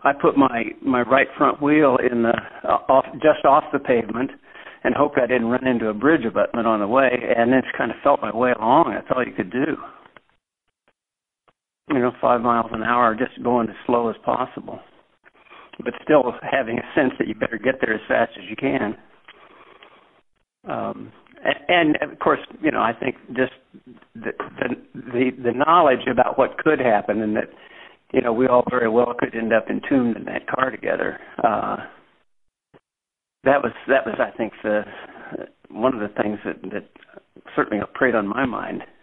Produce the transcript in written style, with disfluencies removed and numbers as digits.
I put my right front wheel in the just off the pavement, and hoped I didn't run into a bridge abutment on the way, and then just kind of felt my way along. That's all you could do. 5 miles an hour, just going as slow as possible, but still having a sense that you better get there as fast as you can. And of course, I think just the knowledge about what could happen, and that we all very well could end up entombed in that car together. That was I think one of the things that certainly preyed on my mind.